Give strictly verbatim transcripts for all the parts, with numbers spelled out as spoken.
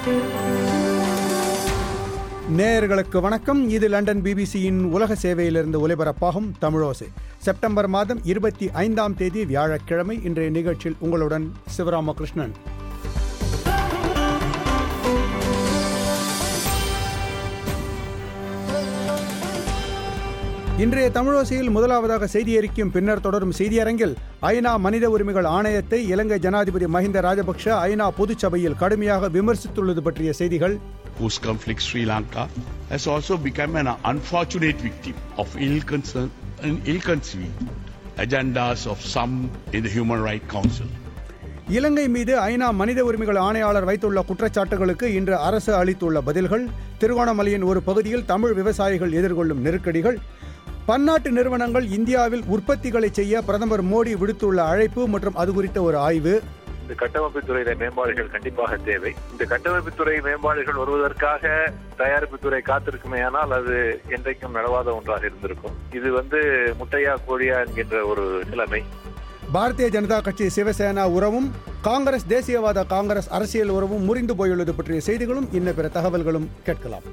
நேயர்களுக்கு வணக்கம். இது லண்டன் பிபிசியின் உலக சேவையிலிருந்து ஒலிபரப்பாகும் தமிழோசை. செப்டம்பர் மாதம் இருபத்தி ஐந்தாம் தேதி வியாழக்கிழமை. இன்றைய நிகழ்ச்சியில் உங்களுடன் சிவராமகிருஷ்ணன். இன்றைய தமிழோசையில் முதலாவதாக செய்தி அறிக்கையும் பின்னர் தொடரும் செய்தியரங்கில் ஐநா மனித உரிமைகள் ஆணையத்தை இலங்கை ஜனாதிபதி மஹிந்த ராஜபக்ஷ ஐநா பொதுச்சபையில் கடுமையாக விமர்சித்துள்ளது பற்றிய செய்திகள். Post conflict Sri Lanka has also become an unfortunate victim of ill-concern and ill-conceived agendas of some in the Human Rights Council. இலங்கை மீது ஐநா மனித உரிமைகள் ஆணையாளர் வைத்துள்ள குற்றச்சாட்டுகளுக்கு இன்று அரசு அளித்துள்ள பதில்கள். திருகோணமலையின் ஒரு பகுதியில் தமிழ் விவசாயிகள் எதிர்கொள்ளும் நெருக்கடிகள். பன்னாட்டு நிறுவனங்கள் இந்தியாவில் உற்பத்திகளை செய்ய பிரதமர் மோடி விடுத்துள்ள அழைப்பு மற்றும் அது குறித்த ஒரு ஆய்வு. இந்த கட்டமைப்பு துறையில மேம்பாடுகள் கண்டிப்பாக தேவை. இந்த கட்டமைப்பு துறை மேம்பாடுகள் வருவதற்காக தயாரிப்பு துறை காத்திருக்குமே, ஆனால் அது என்றைக்கும் நடவாத ஒன்றாக இருந்திருக்கும். இது வந்து முட்டையா கோழியா என்கின்ற ஒரு நிலைமை. பாரதிய ஜனதா கட்சி சிவசேனா உறவும் காங்கிரஸ் தேசியவாத காங்கிரஸ் அரசியல் உறவும் முறிந்து போயுள்ளது பற்றிய செய்திகளும் இன்ன பிற தகவல்களும் கேட்கலாம்.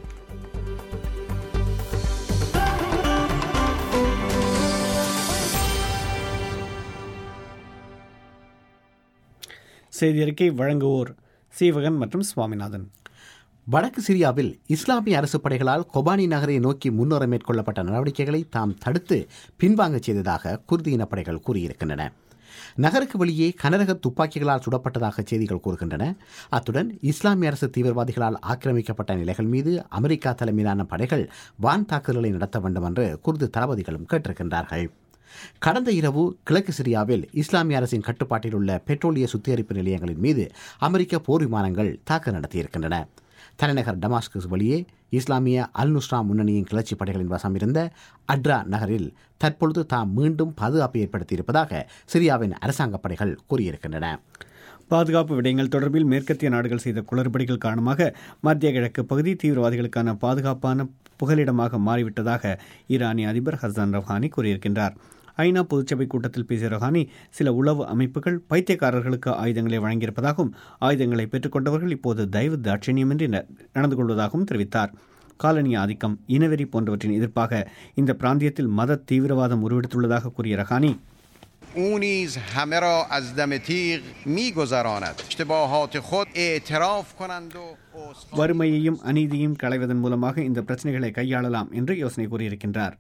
செய்தி அறிக்கை வழங்குவோர் சீவகன் மற்றும் சுவாமிநாதன். வடக்கு சிரியாவில் இஸ்லாமிய அரசு படைகளால் கொபானி நகரை நோக்கி முன்னோர மேற்கொள்ளப்பட்ட நடவடிக்கைகளை தாம் தடுத்து பின்வாங்கச் செய்ததாக குர்து இனப்படைகள் கூறியிருக்கின்றன. நகருக்கு வெளியே கனரக துப்பாக்கிகளால் சுடப்பட்டதாக செய்திகள் கூறுகின்றன. அத்துடன் இஸ்லாமிய அரசு தீவிரவாதிகளால் ஆக்கிரமிக்கப்பட்ட நிலைகள் மீது அமெரிக்கா தலைமையிலான படைகள் வான் தாக்குதல்களை நடத்த வேண்டும் என்று குர்து தளபதிகளும் கேட்டிருக்கின்றார்கள். கடந்த இரவு கிழக்கு சிரியாவில் இஸ்லாமிய அரசின் கட்டுப்பாட்டில் உள்ள பெட்ரோலிய சுத்திகரிப்பு நிலையங்களின் மீது அமெரிக்க போர் விமானங்கள் தாக்குதல் நடத்தியிருக்கின்றன. தலைநகர் டமாஸ்கஸ் வெளியே இஸ்லாமிய அல் நுஸ்ரா முன்னணியின் கிளர்ச்சி படைகளின் வசம் இருந்த அட்ரா நகரில் தற்பொழுது தாம் மீண்டும் பாதுகாப்பு ஏற்படுத்தியிருப்பதாக சிரியாவின் அரசாங்க படைகள் கூறியிருக்கின்றன. பாதுகாப்பு விடயங்கள் தொடர்பில் மேற்கத்திய நாடுகள் செய்த குளறுபடிகள் காரணமாக மத்திய கிழக்கு பகுதி தீவிரவாதிகளுக்கான பாதுகாப்பான புகலிடமாக மாறிவிட்டதாக ஈரானிய அதிபர் ஹசன் ரவ்ஹானி கூறியிருக்கின்றார். ஐநா பொதுச்சபை கூட்டத்தில் பேசிய ரவ்ஹானி சில உளவு அமைப்புகள் பைத்தியக்காரர்களுக்கு ஆயுதங்களை வழங்கியிருப்பதாகவும் ஆயுதங்களை பெற்றுக்கொண்டவர்கள் இப்போது தயவு தாட்சணியமின்றி நடந்து கொள்வதாகவும் தெரிவித்தார். காலனிய ஆதிக்கம், இனவெறி போன்றவற்றின் எதிர்ப்பாக இந்த பிராந்தியத்தில் மத தீவிரவாதம் உருவெடுத்துள்ளதாக கூறிய ரவ்ஹானி, او نیز همه را از دم تیغ می‌گذراند اشتباهات خود اعتراف کنند و வறுமையையும் அநீதியையும் களைவதன் மூலமாக இந்த பிரச்சனைகளை கையாளலாம் என்று யோசனை கூறியிருக்கின்றார்.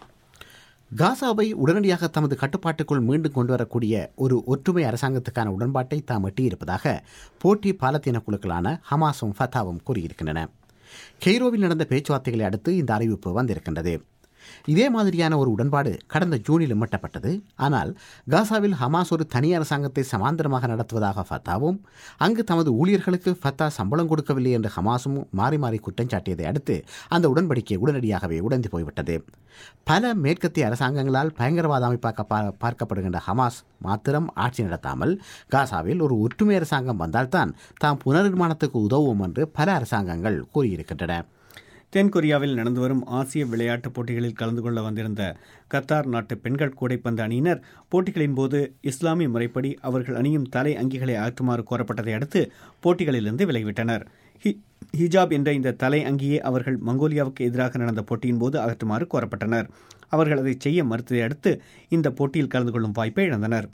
காசாவை உடனடியாக தமது கட்டுப்பாட்டுக்குள் மீண்டும் கொண்டுவரக்கூடிய ஒரு ஒற்றுமை அரசாங்கத்துக்கான உடன்பாட்டை தாம் எட்டியிருப்பதாக போட்டி பாலத்தீன குழுக்களான ஹமாஸும் ஃபத்தாவும் கூறியிருக்கின்றன. கெய்ரோவில் நடந்த பேச்சுவார்த்தைகளை அடுத்து இந்த அறிவிப்பு வந்திருக்கின்றது. இதே மாதிரியான ஒரு உடன்பாடு கடந்த ஜூனில் எட்டப்பட்டது. ஆனால் காசாவில் ஹமாஸ் ஒரு தனி அரசாங்கத்தை சமாந்தரமாக நடத்துவதாக ஃபத்தாவும், அங்கு தமது ஊழியர்களுக்கு ஃபத்தா சம்பளம் கொடுக்கவில்லை என்று ஹமாஸும் மாறி மாறி குற்றம் சாட்டியதை அடுத்து அந்த உடன்படிக்கை உடனடியாகவே உடைந்து போய்விட்டது. பல மேற்கத்திய அரசாங்கங்களால் பயங்கரவாத அமைப்பாக பார்க்கப்படுகின்ற ஹமாஸ் மாத்திரம் ஆட்சி நடத்தாமல் காசாவில் ஒரு ஒற்றுமை அரசாங்கம் வந்தால்தான் தாம் புனர்நிர்மாணத்துக்கு உதவும் என்று பல அரசாங்கங்கள் கூறியிருக்கின்றன. தென்கொரியாவில் நடந்து வரும் ஆசிய விளையாட்டுப் போட்டிகளில் கலந்து கொள்ள வந்திருந்த கத்தார் நாட்டு பெண்கள் கூடைப்பந்து அணியினர் போட்டிகளின் போது இஸ்லாமிய முறைப்படி அவர்கள் அணியும் தலை அங்கிகளை அகற்றுமாறு கோரப்பட்டதை அடுத்து போட்டிகளிலிருந்து விலகிவிட்டனர். ஹிஜாப் என்ற இந்த தலை அங்கியை அவர்கள் மங்கோலியாவுக்கு எதிராக நடந்த போட்டியின் போது அகற்றுமாறு கோரப்பட்டனர். அவர்கள் அதை செய்ய மறுத்ததை அடுத்து இந்த போட்டியில் கலந்து கொள்ளும் வாய்ப்பை இழந்தனர்.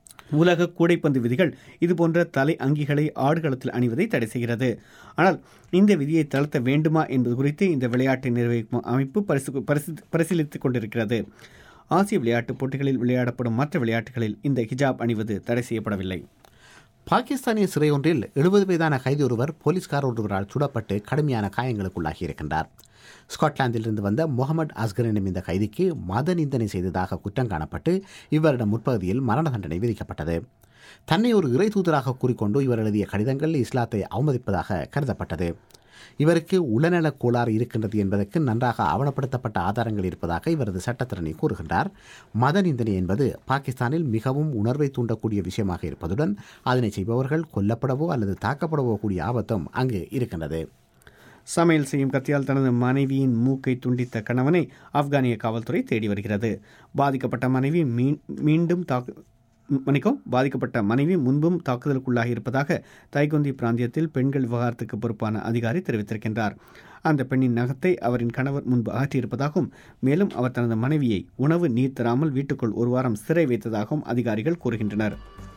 உலக கூடைப்பந்து விதிகள் இதுபோன்ற தலை அங்கிகளை ஆடுகளத்தில் அணிவதை தடை செய்கிறது. ஆனால் இந்த விதியை தளர்த்த வேண்டுமா என்பது குறித்து இந்த விளையாட்டை நிர்வகிக்கும் அமைப்பு பரிசீலித்துக் கொண்டிருக்கிறது. ஆசிய விளையாட்டுப் போட்டிகளில் விளையாடப்படும் மற்ற விளையாட்டுகளில் இந்த ஹிஜாப் அணிவது தடை செய்யப்படவில்லை. பாகிஸ்தானிய சிறை ஒன்றில் எழுபது வயதான கைதி ஒருவர் போலீஸ்கார் ஒருவரால் சுடப்பட்டு கடுமையான காயங்களுக்குள்ளாகியிருக்கின்றார். ஸ்காட்லாந்திலிருந்து வந்த முகமது அஸ்கர் எனும் இந்த கைதிக்கு மத நிந்தனை செய்ததாக குற்றம் காணப்பட்டு இவரிடம் முற்பகுதியில் மரண தண்டனை விதிக்கப்பட்டது. தன்னை ஒரு இறை தூதராக கூறிக்கொண்டு இவர் எழுதிய கடிதங்கள் இஸ்லாத்தை அவமதிப்பதாக கருதப்பட்டது. இவருக்கு உளநலக் கோளாறு இருக்கின்றது என்பதற்கு நன்றாக ஆவணப்படுத்தப்பட்ட ஆதாரங்கள் இருப்பதாக இவரது சட்டத்திரணி கூறுகின்றார். மத நிந்தனை என்பது பாகிஸ்தானில் மிகவும் உணர்வை தூண்டக்கூடிய விஷயமாக இருப்பதுடன் அதனை செய்பவர்கள் கொல்லப்படவோ அல்லது தாக்கப்படவோ கூடிய ஆபத்தும் அங்கு இருக்கின்றது. சமையல் செய்யும் கத்தியால் தனது மனைவியின் மூக்கை துண்டித்த கணவனை ஆப்கானிய காவல்துறை தேடி வருகிறது. பாதிக்கப்பட்ட மனைவி மீண்டும் தாக்கு மணிக்கும் பாதிக்கப்பட்ட மனைவி முன்பும் தாக்குதலுக்குள்ளாகி இருப்பதாக தைகொந்தி பிராந்தியத்தில் பெண்கள் விவகாரத்துக்கு பொறுப்பான அதிகாரி தெரிவித்திருக்கின்றார். அந்த பெண்ணின் நகத்தை அவரின் கணவர் முன்பு அகற்றியிருப்பதாகவும் மேலும் அவர் தனது மனைவியை உணவு நீர் தராமல் வீட்டுக்குள் ஒரு வாரம் சிறை வைத்ததாகவும் அதிகாரிகள் கூறுகின்றனர்.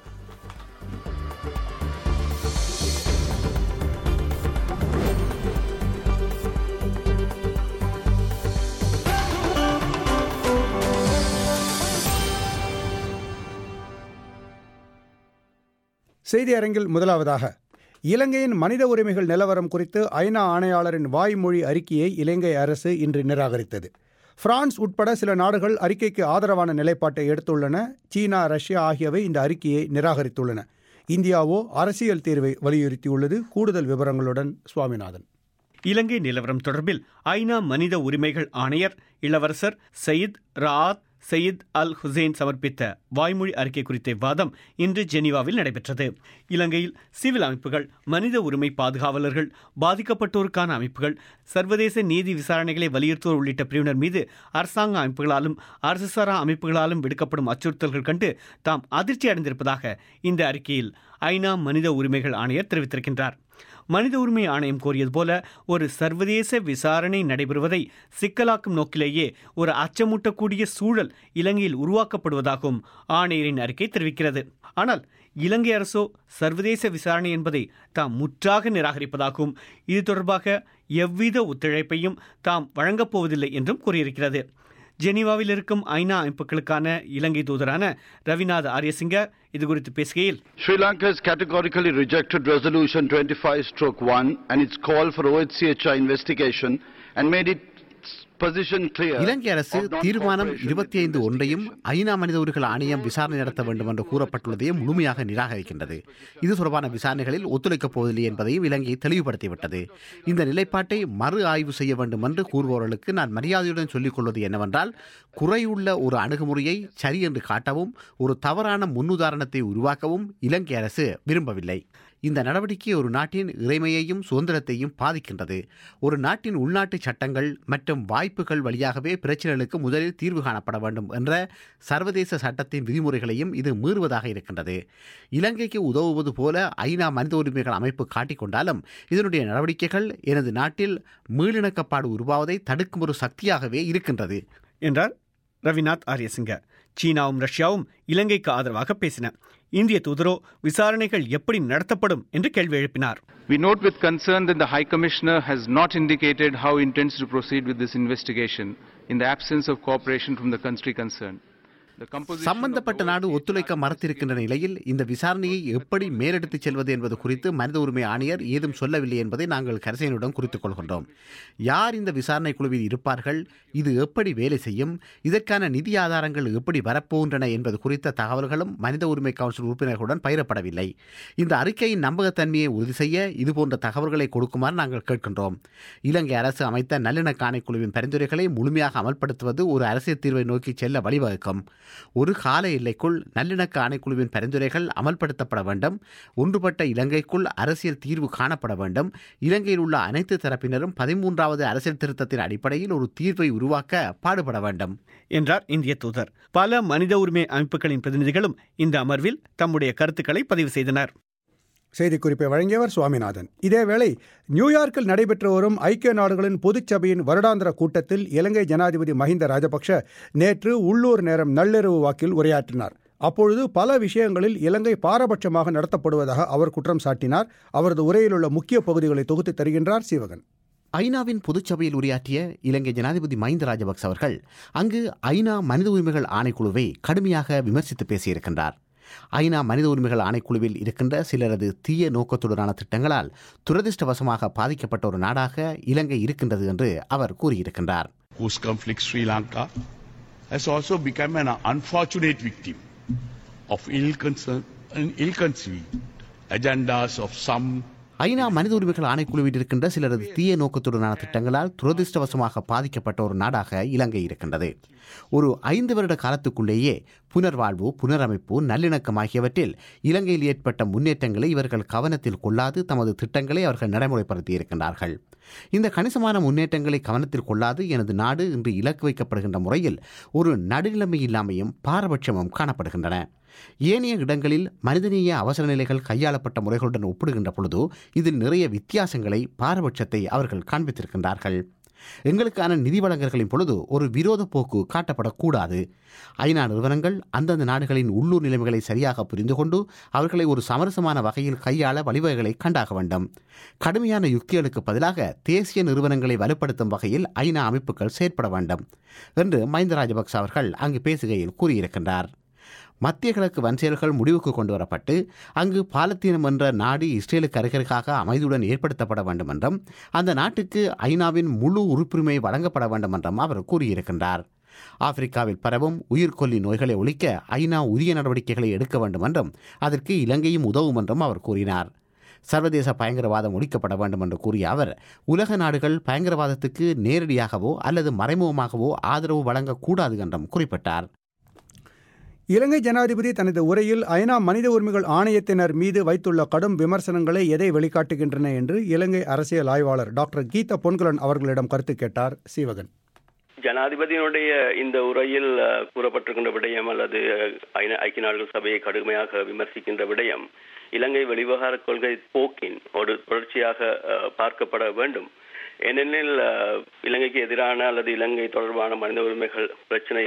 செய்தி அரங்கில் முதலாவதாக இலங்கையின் மனித உரிமைகள் நிலவரம் குறித்து ஐநா ஆணையாளரின் வாய்மொழி அறிக்கையை இலங்கை அரசு இன்று நிராகரித்தது. பிரான்ஸ் உட்பட சில நாடுகள் அறிக்கைக்கு ஆதரவான நிலைப்பாட்டை எடுத்துள்ளன. சீனா, ரஷ்யா ஆகியவை இந்த அறிக்கையை நிராகரித்துள்ளன. இந்தியாவோ அரசியல் தீர்வை வலியுறுத்தியுள்ளது. கூடுதல் விவரங்களுடன் சுவாமிநாதன். இலங்கை நிலவரம் தொடர்பில் ஐநா மனித உரிமைகள் ஆணையர் இளவரசர் Zeid Ra'ad Zeid al Hussein சமர்ப்பித்த வாய்மொழி அறிக்கை குறித்த விவாதம் இன்று ஜெனீவாவில் நடைபெற்றது. இலங்கையில் சிவில் அமைப்புகள், மனித உரிமை பாதுகாவலர்கள், பாதிக்கப்பட்டோருக்கான அமைப்புகள், சர்வதேச நீதி விசாரணைகளை வலியுறுத்துவோர் உள்ளிட்ட பிரிவினர் மீது அரசாங்க அமைப்புகளாலும் அரசு சாரா அமைப்புகளாலும் விடுக்கப்படும் அச்சுறுத்தல்கள் கண்டு தாம் அதிர்ச்சி அடைந்திருப்பதாக இந்த அறிக்கையில் ஐநா மனித உரிமைகள் ஆணையர் தெரிவித்திருக்கின்றார். மனித உரிமை ஆணையம் கோரியது போல ஒரு சர்வதேச விசாரணை நடைபெறுவதை சிக்கலாக்கும் நோக்கிலேயே ஒரு அச்சமூட்டக்கூடிய சூழல் இலங்கையில் உருவாக்கப்படுவதாகவும் ஆணையரின் அறிக்கை தெரிவிக்கிறது. ஆனால் இலங்கை அரசோ சர்வதேச விசாரணை என்பதை தாம் முற்றாக நிராகரிப்பதாகவும் இது தொடர்பாக எவ்வித ஒத்துழைப்பையும் தாம் வழங்கப் போவதில்லை என்றும் கூறியிருக்கிறது. ஜெனீவாவில் இருக்கும் ஐநா அமைப்புகளுக்கான இலங்கை தூதரான ரவிநாத் ஆரியசிங்க இது குறித்து பேசுகையில், Sri Lanka has categorically rejected resolution twenty-five stroke one and its call for O H C H R investigation and made its position clear. இலங்கை அரசு தீர்மானம் இருபத்தி ஐந்து ஒன்றையும் ஐநா மனித உரிமைகள் ஆணையம் விசாரணை நடத்த வேண்டும் என்று கூறப்பட்டுள்ளதையும் முழுமையாக நிராகரிக்கின்றது. இது தொடர்பான விசாரணைகளில் ஒத்துழைக்கப் போவதில்லை என்பதையும் இலங்கை தெளிவுபடுத்திவிட்டது. இந்த நிலைப்பாட்டை மறு ஆய்வு செய்ய வேண்டும் என்று கூறுபவர்களுக்கு நான் மரியாதையுடன் சொல்லிக் கொள்வது என்னவென்றால், குறையுள்ள ஒரு அணுகுமுறையை சரி என்று காட்டவும் ஒரு தவறான முன்னுதாரணத்தை உருவாக்கவும் இலங்கை அரசு விரும்பவில்லை. இந்த நடவடிக்கை ஒரு நாட்டின் இறைமையையும் சுதந்திரத்தையும் பாதிக்கின்றது. ஒரு நாட்டின் உள்நாட்டு சட்டங்கள் மற்றும் வாய்ப்புகள் வழியாகவே பிரச்சனைகளுக்கு முதலில் தீர்வு காணப்பட வேண்டும் என்ற சர்வதேச சட்டத்தின் விதிமுறைகளையும் இது மீறுவதாக இருக்கின்றது. இலங்கைக்கு உதவுவது போல ஐநா மனித உரிமைகள் அமைப்பு காட்டிக்கொண்டாலும் இதனுடைய நடவடிக்கைகள் எனது நாட்டில் மீளிணக்கப்பாடு உருவாவதை தடுக்கும் ஒரு சக்தியாகவே இருக்கின்றது என்றார் ரவிநாத் ஆரியசிங்க. சீனாவும் ரஷ்யாவும் இலங்கைக்கு ஆதரவாக பேசின. இந்திய தூதரோ விசாரணைகள் எப்படி நடத்தப்படும் என்று கேள்வி எழுப்பினார். We note with concern that the High Commissioner has not indicated how he intends to proceed with this investigation in the absence of cooperation from the country concerned. சம்பந்தப்பட்ட நாடு ஒத்துழைக்க மறுத்திருக்கின்ற நிலையில் இந்த விசாரணையை எப்படி மேலெடுத்துச் செல்வது என்பது குறித்து மனித உரிமை ஆணையர் ஏதும் சொல்லவில்லை என்பதை நாங்கள் கரசேனுடன் குறித்துக் கொள்கின்றோம். யார் இந்த விசாரணை குழுவில் இருப்பார்கள், இது எப்படி வேலை செய்யும், இதற்கான நிதி ஆதாரங்கள் எப்படி வரப்போகின்றன என்பது குறித்த தகவல்களும் மனித உரிமை கவுன்சில் உறுப்பினர்களுடன் பகிரப்படவில்லை. இந்த அறிக்கையின் நம்பகத்தன்மையை உறுதி செய்ய இதுபோன்ற தகவல்களை கொடுக்குமாறு நாங்கள் கேட்கின்றோம். இலங்கை அரசு அமைத்த நல்லிணக்க ஆணைக்குழுவின் பரிந்துரைகளை முழுமையாக அமல்படுத்துவது ஒரு அரசியல் தீர்வை நோக்கி செல்ல வழிவகுக்கும். ஒரு கால எல்லைக்குள் நல்லிணக்க ஆணைக்குழுவின் பரிந்துரைகள் அமல்படுத்தப்பட வேண்டும். ஒன்றுபட்ட இலங்கைக்குள் அரசியல் தீர்வு காணப்பட வேண்டும். இலங்கையில் உள்ள அனைத்து தரப்பினரும் பதிமூன்றாவது அரசியல் திருத்தத்தின் அடிப்படையில் ஒரு தீர்வை உருவாக்க பாடுபட வேண்டும் என்றார் இந்திய தூதர். பல மனித உரிமை அமைப்புகளின் பிரதிநிதிகளும் இந்த அமர்வில் தம்முடைய கருத்துக்களை பதிவு செய்தனர். செய்திக்குறிப்பை வழங்கியவர் சுவாமிநாதன். இதேவேளை நியூயார்க்கில் நடைபெற்று வரும் ஐக்கிய நாடுகளின் பொதுச்சபையின் வருடாந்திர கூட்டத்தில் இலங்கை ஜனாதிபதி மஹிந்த ராஜபக்ஷ நேற்று உள்ளூர் நேரம் நள்ளிரவு வாக்கில் உரையாற்றினார். அப்பொழுது பல விஷயங்களில் இலங்கை பாரபட்சமாக நடத்தப்படுவதாக அவர் குற்றம் சாட்டினார். அவரது உரையில் உள்ள முக்கிய பகுதிகளை தொகுத்து தருகின்றார் சீவகன். ஐநாவின் பொதுச்சபையில் உரையாற்றிய இலங்கை ஜனாதிபதி மஹிந்த ராஜபக்ச அவர்கள் அங்கு ஐநா மனித உரிமைகள் ஆணைக்குழுவை கடுமையாக விமர்சித்து பேசியிருக்கின்றார். ஐநா மனித உரிமைகள் ஆணைக்குழுவில் இருக்கின்ற சிலரது தீய நோக்கத்துடனான திட்டங்களால் துரதிருஷ்டவசமாக பாதிக்கப்பட்ட ஒரு நாடாக இலங்கை இருக்கின்றது என்று அவர் கூறியிருக்கின்றார். Whose conflict Sri Lanka has also become an unfortunate victim of ill-concern and ill-conceived agendas of some. ஐநா மனித உரிமைகள் ஆணைக்குழுவில் இருக்கின்ற சிலரது தீய நோக்கத்துடனான திட்டங்களால் துரதிருஷ்டவசமாக பாதிக்கப்பட்ட ஒரு நாடாக இலங்கை இருக்கின்றது. ஒரு ஐந்து வருட காலத்துக்குள்ளேயே புனர்வாழ்வு, புனரமைப்பு, நல்லிணக்கம் ஆகியவற்றில் இலங்கையில் ஏற்பட்ட முன்னேற்றங்களை இவர்கள் கவனத்தில் கொள்ளாது தமது திட்டங்களை அவர்கள் நடைமுறைப்படுத்தி இருக்கின்றார்கள். இந்த கணிசமான முன்னேற்றங்களை கவனத்தில் கொள்ளாது எனது நாடு இன்று இலக்கு வைக்கப்படுகின்ற முறையில் ஒரு நடுநிலைமை இல்லாமையும் பாரபட்சமும் காணப்படுகின்றன. ஏனைய இடங்களில் மனிதநேய அவசர நிலைகள் கையாளப்பட்ட முறைகளுடன் ஒப்பிடுகின்ற பொழுது இதில் நிறைய வித்தியாசங்களை பாரபட்சத்தை அவர்கள் காண்பித்திருக்கின்றார்கள். எங்களுக்கான நிதி வழங்கல்களின் பொழுது ஒரு விரோத போக்கு காட்டப்படக்கூடாது. ஐநா நிறுவனங்கள் அந்தந்த நாடுகளின் உள்ளூர் நிலைமைகளை சரியாக புரிந்து கொண்டு அவர்களை ஒரு சமரசமான வகையில் கையாள வழிவகைகளை கண்டாக வேண்டும். கடுமையான யுக்திகளுக்கு பதிலாக தேசிய நிறுவனங்களை வலுப்படுத்தும் வகையில் ஐநா அமைப்புகள் செயற்பட வேண்டும் என்று மஹிந்த ராஜபக்ச அவர்கள் அங்கு பேசுகையில் கூறியிருக்கின்றார். மத்திய கிழக்கு வன்செயல்கள் முடிவுக்கு கொண்டு வரப்பட்டு அங்கு பாலத்தீனம் என்ற நாடு இஸ்ரேலுக்கு அருகருக்காக அமைதியுடன் ஏற்படுத்தப்பட வேண்டும் என்றும் அந்த நாட்டுக்கு ஐநாவின் முழு உறுப்புரிமை வழங்கப்பட வேண்டும் என்றும் அவர் கூறியிருக்கின்றார். ஆப்பிரிக்காவில் பரவும் உயிர்கொல்லி நோய்களை ஒழிக்க ஐநா உரிய நடவடிக்கைகளை எடுக்க வேண்டும் என்றும் அதற்கு இலங்கையும் உதவும் என்றும் அவர் கூறினார். சர்வதேச பயங்கரவாதம் ஒழிக்கப்பட வேண்டும் என்று கூறிய அவர் உலக நாடுகள் பயங்கரவாதத்துக்கு நேரடியாகவோ அல்லது மறைமுகமாகவோ ஆதரவு வழங்கக்கூடாது என்றும் குறிப்பிட்டார். இலங்கை ஜனாதிபதி தனது உரையில் ஐநா மனித உரிமைகள் ஆணையத்தினர் மீது வைத்துள்ள கடும் விமர்சனங்களை எதை வெளிக்காட்டுகின்றன என்று இலங்கை அரசியல் ஆய்வாளர் டாக்டர் கீதா பொன்கலன் அவர்களிடம் கருத்து கேட்டார் சீவகன். ஜனாதிபதியினுடைய இந்த உரையில் கூறப்பட்டிருக்கின்ற விடயம் அல்லது ஐக்கிய நாடுகள் சபையை கடுமையாக விமர்சிக்கின்ற விடயம் இலங்கை வெளிவிவகார கொள்கை போக்கின் ஒரு தொடர்ச்சியாக பார்க்கப்பட வேண்டும். ஏனெனில் இலங்கைக்கு எதிரான அல்லது இலங்கை தொடர்பான மனித உரிமைகள் பிரச்சனை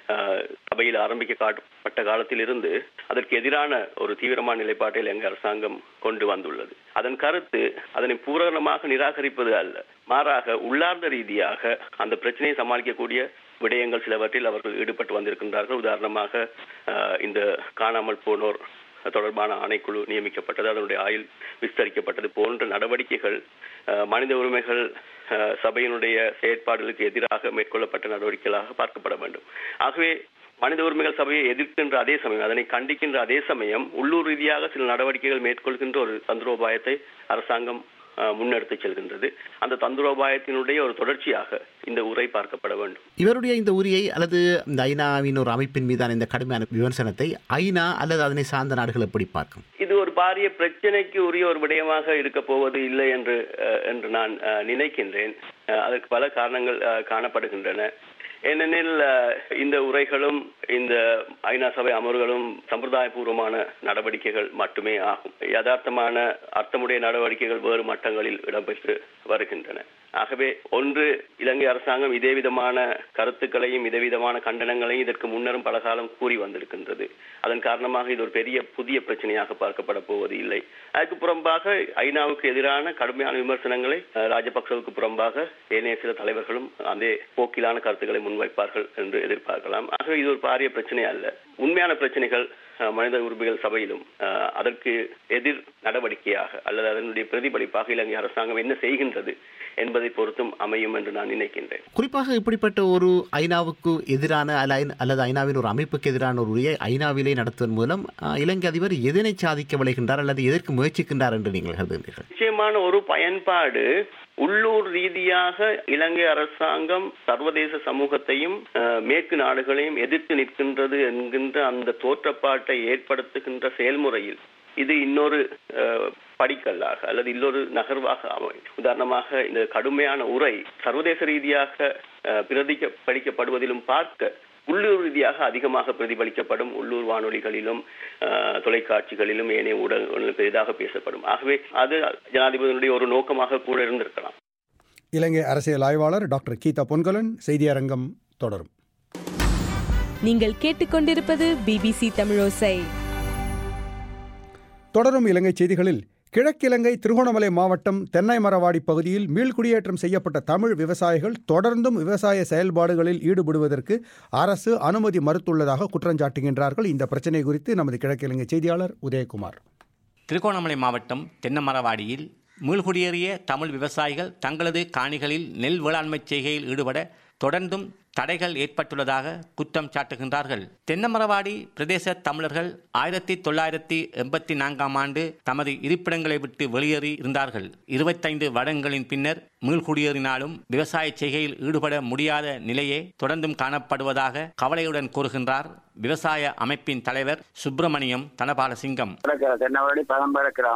சபையில் ஆரம்பிக்கப்பட்ட காலத்தில் இருந்து அதற்கு எதிரான ஒரு தீவிரமான நிலைப்பாட்டை இலங்கை அரசாங்கம் கொண்டு வந்துள்ளது. அதன் கருத்து அதனை பூரணமாக நிராகரிப்பது அல்ல, மாறாக உள்ளார்ந்த ரீதியாக அந்த பிரச்சனையை சமாளிக்கக்கூடிய விடயங்கள் சிலவற்றில் அவர்கள் ஈடுபட்டு வந்திருக்கின்றார்கள். உதாரணமாக இந்த காணாமல் போனோர் தொடர்பான ஆணைக்குழு நியமிக்கப்பட்டது, அதனுடைய ஆயுள் விஸ்தரிக்கப்பட்டது போன்ற நடவடிக்கைகள் மனித உரிமைகள் சபையினுடைய செயற்பாடுகளுக்கு எதிராக மேற்கொள்ளப்பட்ட நடவடிக்கைகளாக பார்க்கப்பட வேண்டும். ஆகவே மனித உரிமைகள் சபையை எதிர்க்கின்ற அதே சமயம், அதனை கண்டிக்கின்ற அதே சமயம் உள்ளூர் ரீதியாக சில நடவடிக்கைகள் மேற்கொள்கின்ற ஒரு தந்திரோபாயத்தை அரசாங்கம் முன்னெடுத்து செல்கின்றது. அந்த தந்திரோபாயத்தினுடைய ஒரு தொடர்ச்சியாக இந்த உரை பார்க்கப்பட வேண்டும். இவருடைய இந்த உரையை அல்லது இந்த ஐநாவின் ஒரு அமைப்பின் மீதான இந்த கடுமையான விமர்சனத்தை ஐநா அல்லது அதனை சார்ந்த நாடுகள் எப்படி பார்க்கும்? இது ஒரு பாரிய பிரச்சனைக்கு உரிய ஒரு விடயமாக இருக்க போவது இல்லை என்று என்று நான் நினைக்கின்றேன். அதற்கு பல காரணங்கள் காணப்படுகின்றன. ஏனெனில் இந்த உரைகளும் இந்த ஐநா சபை அமர்வுகளும் சம்பிரதாயபூர்வமான நடவடிக்கைகள் மட்டுமே ஆகும். யதார்த்தமான அர்த்தமுடைய நடவடிக்கைகள் வேறு மட்டங்களில் இடம்பெற்று வருகின்றன. ஆகவே ஒன்று, இலங்கை அரசாங்கம் இதே விதமான கருத்துக்களையும் இதே விதமான கண்டனங்களையும் இதற்கு முன்னரும் பல காலம் கூறி வந்திருக்கின்றது. அதன் காரணமாக இது ஒரு பெரிய புதிய பிரச்சனையாக பார்க்கப்பட போவது இல்லை. அதுக்கு புறம்பாக ஐநாவுக்கு எதிரான கடுமையான விமர்சனங்களை ராஜபக்சவுக்கு புறம்பாக ஏனைய சில தலைவர்களும் அதே போக்கிலான கருத்துக்களை முன்வைப்பார்கள் என்று எதிர்பார்க்கலாம். ஆகவே இது ஒரு பாரிய பிரச்சனை அல்ல. உண்மையான பிரச்சனைகள் மனித உரிமைகள் சபையிலும் அதற்கு எதிர் நடவடிக்கையாக அல்லது அதனுடைய பிரதிபலிப்பாக இலங்கை அரசாங்கம் என்ன செய்கின்றது என்பதை பொறுத்தும் அமையும் என்று நான் நினைக்கின்றேன். குறிப்பாக இப்படிப்பட்ட ஒரு ஐநாவுக்கு எதிரான அல்லது ஐநாவின் ஒரு அமைப்புக்கு எதிரான ஒரு உரையை ஐநாவிலே நடத்துவதன் மூலம் இலங்கை அதிபர் எதனை சாதிக்க விளைகின்றார் அல்லது எதற்கு முயற்சிக்கின்றார் என்று நீங்கள் கருதுகிறீர்கள்? நிச்சயமான ஒரு பயன்பாடு உள்ளூர் ரீதியாக இலங்கை அரசாங்கம் சர்வதேச சமூகத்தையும் மேற்கு நாடுகளையும் எதிர்த்து நிற்கின்றது என்கின்ற அந்த தோற்றப்பாட்டை ஏற்படுத்துகின்ற செயல்முறையில் இது இன்னொரு படிக்கல்லாக அல்லது இன்னொரு நகர்வாக அமையும். உதாரணமாக இந்த கடுமையான உரை சர்வதேச ரீதியாக பிரதிபலிக்கப்படுவதிலும் பார்க்க உள்ளூர் ரீதியாக அதிகமாக பிரதிபலிக்கப்படும். உள்ளூர் வானொலிகளிலும் தொலைக்காட்சிகளிலும் ஏனைய ஊடகங்களிலும் பெரிதாக பேசப்படும். ஆகவே அது ஜனாதிபதியினுடைய ஒரு நோக்கமாக கூட இருந்திருக்கலாம். இலங்கை அரசியல் ஆய்வாளர் டாக்டர் கீதா பொன்கலன். செய்தியரங்கம் தொடரும். நீங்கள் கேட்டுக்கொண்டிருப்பது பிபிசி தமிழோசை. தொடரும் இலங்கை செய்திகளில், கிழக்கிலங்கை திருகோணமலை மாவட்டம் தென்னைமரவாடி பகுதியில் மீள்குடியேற்றம் செய்யப்பட்ட தமிழ் விவசாயிகள் தொடர்ந்தும் விவசாய செயல்பாடுகளில் ஈடுபடுவதற்கு அரசு அனுமதி மறுத்துள்ளதாக குற்றஞ்சாட்டுகின்றார்கள். இந்த பிரச்சினை குறித்து நமது கிழக்கிலங்கை செய்தியாளர் உதயகுமார். திருகோணமலை மாவட்டம் தென்னமரவாடியில் மீள்குடியேறிய தமிழ் விவசாயிகள் தங்களது காணிகளில் நெல் வேளாண்மை செய்கையில் ஈடுபட தொடர்ந்தும் தடைகள் ஏற்பட்டுள்ளதாக குற்றம் சாட்டுகின்றார்கள். தென்னமரவாடி பிரதேச தமிழர்கள் ஆயிரத்தி தொள்ளாயிரத்தி எண்பத்தி நான்காம் ஆண்டு தமது இருப்பிடங்களை விட்டு வெளியேறி இருந்தார்கள். இருபத்தைந்து வருடங்களின் பின்னர் மீள்குடியேறினாலும் விவசாய செய்கையில் ஈடுபட முடியாத நிலையே தொடர்ந்தும் காணப்படுவதாக கவலையுடன் கூறுகின்றார் விவசாய அமைப்பின் தலைவர் சுப்பிரமணியம் தனபாலசிங்கம். தென்னமரவாடி பழம்பர கிராமம்.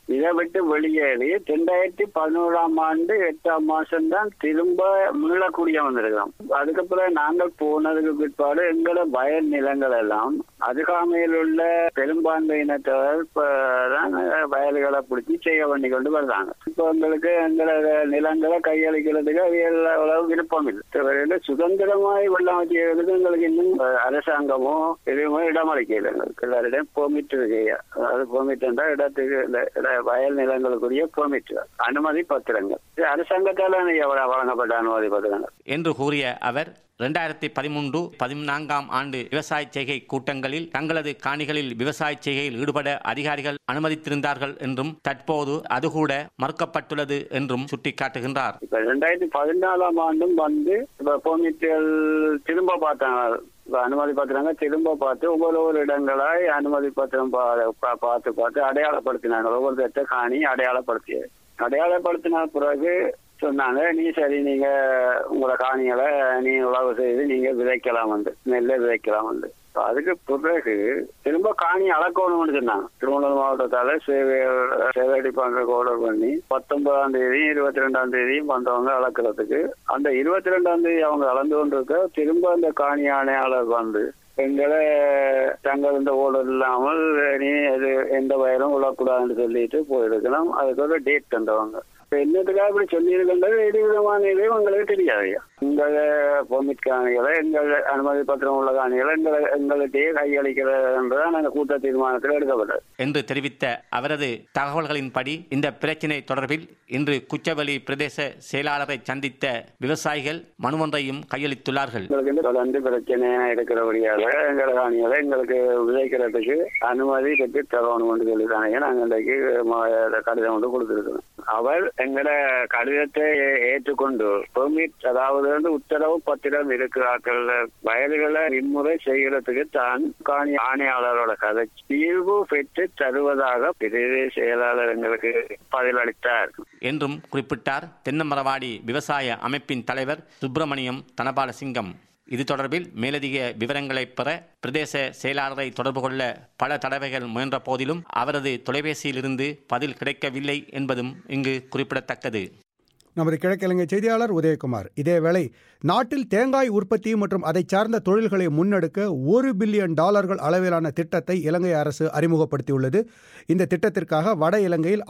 இதை விட்டு வெளியேறி ரெண்டாயிரத்தி பதினோராம் ஆண்டு எட்டாம் மாசம் தான் திரும்ப மீளக்கூடிய வந்திருக்கிறோம். அதுக்கப்புறம் நாங்கள் போனதுக்கு பிற்பாடு எங்களோட வயல் நிலங்கள் எல்லாம் அருகாமையில் உள்ள பெரும்பான்மையினத்தவர் தான் வயல்களை பிடிச்சி செய்ய வேண்டி கொண்டு வருவாங்க. இப்போ எங்களுக்கு எங்களோட நிலங்களை கையளிக்கிறதுக்கு அவ்வளவு விருப்பம் இல்லை. சுதந்திரமாய் வெள்ளம் வச்சுக்கிறதுக்கு எங்களுக்கு இன்னும் அரசாங்கமோ எதுவுமே இடமளிக்கல. எங்களுக்கு எல்லாரிடம் பெர்மிட் இருக்கு. அதாவது பெர்மிட் என்றால் இடத்துக்கு வயல் நிலங்களுக்குரிய பெர்மிட் அனுமதி பத்திரங்கள் அரசாங்கத்தால் வழங்கப்பட்ட அனுமதி பத்திரங்கள் என்று கூறிய அவர் இரண்டாயிரத்தி பதிமூன்று பதினான்காம் ஆண்டு விவசாய செய்கை கூட்டங்களில் தங்களது காணிகளில் விவசாய செய்கையில் ஈடுபட அதிகாரிகள் அனுமதித்திருந்தார்கள் என்றும் தற்போது அது கூட மறுக்கப்பட்டுள்ளது என்றும் சுட்டிக்காட்டுகின்றார். இப்ப இரண்டாயிரத்தி பதினாலாம் ஆண்டும் வந்து பெர்மிட்டுகள் திரும்ப பார்த்தாங்க. அனுமதி பத்திரங்க திரும்ப பார்த்து ஒவ்வொரு இடங்களாய் அனுமதி பத்திரம் பார்த்து பார்த்து அடையாளப்படுத்தினாங்க. ஒவ்வொரு காணி அடையாளப்படுத்திய அடையாளப்படுத்தின பிறகு சொன்னாங்க, நீ சரி நீங்க உங்களோட காணிகளை நீ உழவு செய்து நீங்க விதைக்கலாம் வந்து நெல்லை விதைக்கலாம் வந்து. அதுக்கு பிறகு திரும்ப காணி அளக்கணும்னு சொன்னாங்க. திருவண்ணாமலை மாவட்டத்தால சேவை சேவை டிபார்ட்மெண்ட் ஆர்டர் பண்ணி பத்தொன்பதாம் தேதி இருபத்தி ரெண்டாம் தேதியும் வந்தவங்க அளக்கிறதுக்கு அந்த இருபத்தி ரெண்டாம் தேதி அவங்க அளந்து கொண்டிருக்க திரும்ப அந்த காணி ஆணையாளர் வந்து எங்களை தங்கள் இந்த ஓடர் இல்லாமல் நீ அது எந்த வயலும் விழக்கூடாதுன்னு சொல்லிட்டு போயிருக்கலாம். அதுக்கு ஒரு டேட் தந்தவங்க. என்னத்துக்காக இப்படி சொல்லியிருக்கின்றது எது விதமான இதுவும் உங்களுக்கு தெரியாது. எங்களை பெர்மிட் காணிகளை எங்கள் அனுமதி பத்திரம் உள்ள காணிகளை எங்களை எங்களுடைய கையளிக்கிறதுதான் அந்த கூட்ட தீர்மானத்தில் எடுக்கப்பட்டது என்று தெரிவித்த அவரது தகவல்களின்படி இந்த பிரச்சினை தொடர்பில் இன்று குச்சவெளி பிரதேச செயலாளரை சந்தித்த விவசாயிகள் மனு ஒன்றையும் கையளித்துள்ளார்கள். எங்களுக்கு தொடர்ந்து பிரச்சனை எடுக்கிறபடியாக எங்களை காணிகளை எங்களுக்கு விதைக்கிறதுக்கு அனுமதி பெற்று தரணும் என்று சொல்லித்தானே நாங்கள் இன்றைக்கு கடிதம் கொண்டு கொடுத்துருக்கோம். அவர் எங்கட கடிதத்தை ஏற்றுக்கொண்டு பெர்மிட் அதாவது உத்தரவு பத்திரம் இருக்கிறார்கள் வயல்களை இம்முறை செய்கிறதுக்கு தான் காணி ஆணையாளரோட கதை தீர்வு பெற்று தருவதாக பிரதேச செயலாளர் எங்களுக்கு பதிலளித்தார் என்றும் குறிப்பிட்டார். தென்னமரவாடி விவசாய அமைப்பின் தலைவர் சுப்பிரமணியம் தனபாலசிங்கம். இது தொடர்பில் மேலதிக விவரங்களை பெற பிரதேச செயலாளரை தொடர்பு கொள்ள பல தடவைகள் முயன்ற போதிலும் அவரது தொலைபேசியிலிருந்து பதில் கிடைக்கவில்லை என்பதும் இங்கு குறிப்பிடத்தக்கது. நமது கிழக்கிழங்கை செய்தியாளர் உதயகுமார். இதேவேளை நாட்டில் தேங்காய் உற்பத்தி மற்றும் அதை சார்ந்த தொழில்களை முன்னெடுக்க ஒரு பில்லியன் டாலர்கள் அளவிலான திட்டத்தை இலங்கை அரசு அறிமுகப்படுத்தியுள்ளது. இந்த திட்டத்திற்காக வட இலங்கையில்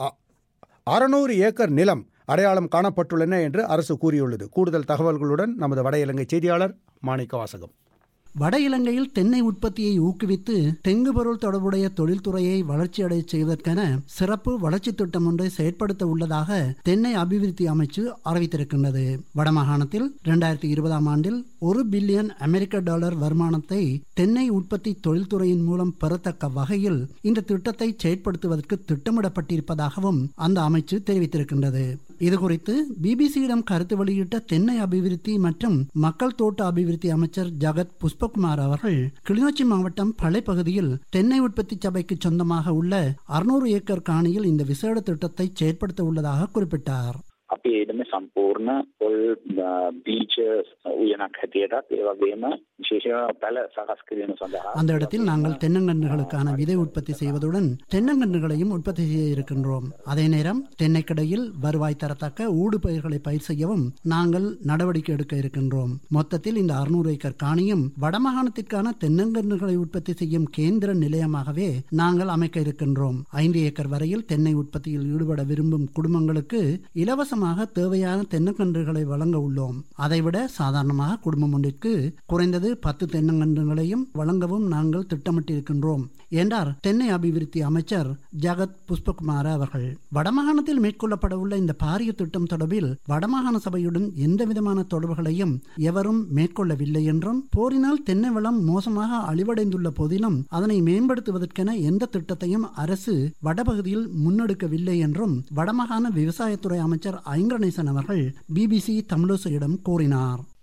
அறுநூறு ஏக்கர் நிலம் அடையாளம் காணப்பட்டுள்ளன என்று அரசு கூறியுள்ளது. கூடுதல் தகவல்களுடன் நமது வட இலங்கை செய்தியாளர் மாணிக்க வாசகம். வட இலங்கையில் தென்னை உற்பத்தியை ஊக்குவித்து தெங்கு பொருள் தொடர்புடைய தொழில்துறையை வளர்ச்சியடை செய்வதற்கென சிறப்பு வளர்ச்சி திட்டம் ஒன்றை செயற்படுத்த உள்ளதாக தென்னை அபிவிருத்தி அமைச்சு அறிவித்திருக்கின்றது. வடமாகாணத்தில் இரண்டாயிரத்தி இருபதாம் ஆண்டில் ஒரு பில்லியன் அமெரிக்க டாலர் வருமானத்தை தென்னை உற்பத்தி தொழில்துறையின் மூலம் பெறத்தக்க வகையில் இந்த திட்டத்தை செயற்படுத்துவதற்கு திட்டமிடப்பட்டிருப்பதாகவும் அந்த அமைச்சு தெரிவித்திருக்கின்றது. இதுகுறித்து பிபிசியிடம் கருத்து வெளியிட்ட தென்னை அபிவிருத்தி மற்றும் மக்கள் தோட்ட அபிவிருத்தி அமைச்சர் ஜகத் புஷ்பகுமார் அவர்கள் கிளிநொச்சி மாவட்டம் பளை பகுதியில் தென்னை உற்பத்தி சபைக்கு சொந்தமாக உள்ள அறுநூறு ஏக்கர் காணியில் இந்த விசேட திட்டத்தை செயற்படுத்த உள்ளதாக குறிப்பிட்டார். අපි ඒදම සම්පූර්ණ පොල් බීජ උයනක් හැටියටත් ඒ වගේම විශේෂ පැල සකස් කිරීම සඳහා அந்த இடத்தில் நாங்கள் தென்னங்கன்றுகளுக்கான விதை உற்பத்தி செய்வதுடன் தென்னங்கன்றுகளையும் உற்பத்தி செய்ய இருக்கின்றோம். அதே நேரம் தென்னைக்கடையில் வருவாய் தரத்தக்க ஊடு பயிர்களை பயிர் செய்யவும் நாங்கள் நடவடிக்கை எடுக்க இருக்கின்றோம். மொத்தத்தில் இந்த அறுநூறு ஏக்கர் காணியும் வடமாகாணத்திற்கான தென்னங்கன்றுகளை உற்பத்தி செய்யும் கேந்திர நிலையமாகவே நாங்கள் அமைக்க இருக்கின்றோம். ஐந்து ஏக்கர் வரையில் தென்னை உற்பத்தியில் ஈடுபட விரும்பும் குடும்பங்களுக்கு இலவச தேவையான தென்னங்கன்றுகளை வழங்க உள்ளோம். அதைவிட சாதாரணமாக குடும்பம் ஒன்றிற்கு குறைந்தது பத்து தென்னங்கன்றுகளையும் வழங்கவும் நாங்கள் திட்டமிட்டிருக்கின்றோம் என்றார் தென்னை அபிவிருத்தி அமைச்சர் ஜகத் புஷ்பகுமார் அவர்கள். வடமாகாணத்தில் மேற்கொள்ளப்பட உள்ள இந்த பாரிய திட்டம் தொடர்பில் வடமாகாண சபையுடன் எந்த விதமான தொடர்புகளையும் எவரும் மேற்கொள்ளவில்லை என்றும் போரினால் தென்னை வளம் மோசமாக அழிவடைந்துள்ள போதிலும் அதனை மேம்படுத்துவதற்கென எந்த திட்டத்தையும் அரசு வடபகுதியில் முன்னெடுக்கவில்லை என்றும் வடமாகாண விவசாயத்துறை அமைச்சர் ஐங்கரநேசன் அவர்கள் பிபிசி தமிழோசையிடம் கூறினார்.